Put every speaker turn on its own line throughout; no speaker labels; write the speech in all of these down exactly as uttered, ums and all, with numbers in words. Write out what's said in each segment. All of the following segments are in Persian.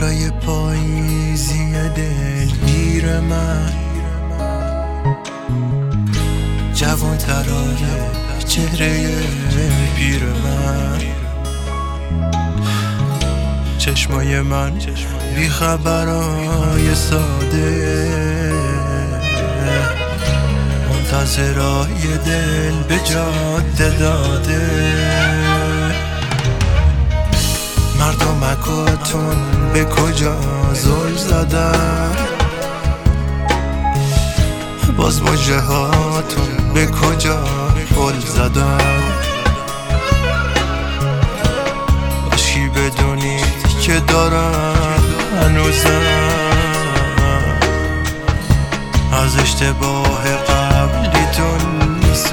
ابرای پاییزی دلگیر من، جوان ترانه چهره پیر من، چشمای من بی خبرای ساده، منتظرای دل به جاده داده. مردمکاتون به کجا زل زدن، باز مژه هاتون به کجا پل زدن. باشی بدونید که دارم هنوزم از اشتباه قبلیتون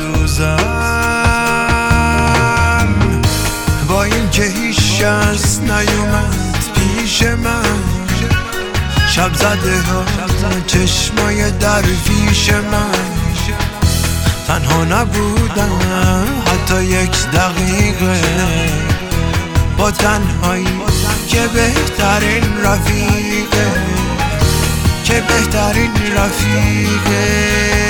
میسوزم. با این که هیچ کس نیومد پیش من، شب زده ها چشمای درویش من، تنها نبودم حتی یک دقیقه، با تنهایی که بهترین رفیقه، که بهترین رفیقه.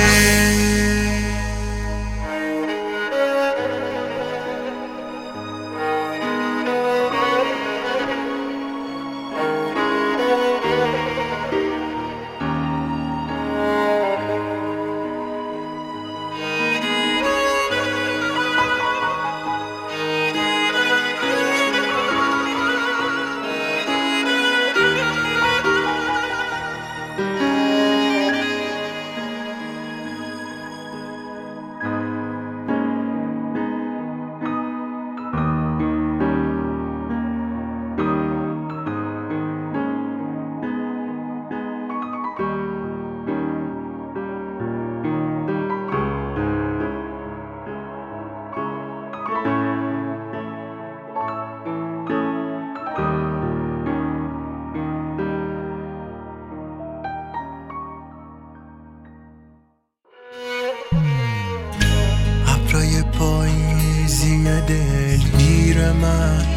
ابرای پاییزی دلگیر من،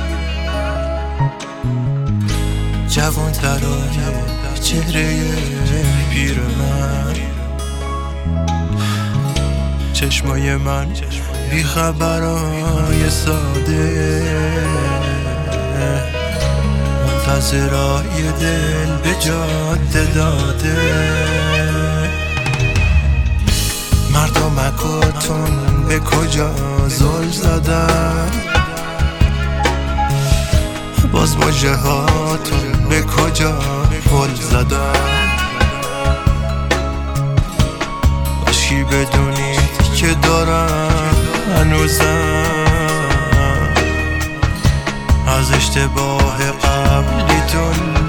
جوان ترانه چهره پیر من، چشمای من بی خبرای ساده، منتظرای دل به جاده داده. مردمکاتون به کجا زل زدن، باز مژه هاتون به کجا پل زدن. باشی بدونید که دارم هنوزم از اشتباه قبلیتون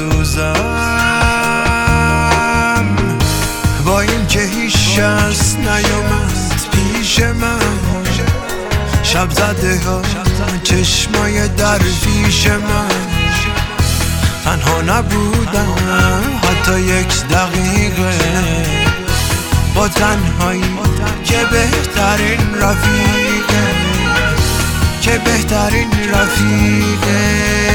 میسوزم. با این که هیچ کس نیومد پیش من، شب زده ها چشمای درویش من، تنها نبودم حتی یک دقیقه، با تنهایی که بهترین رفیقه، که بهترین رفیقه.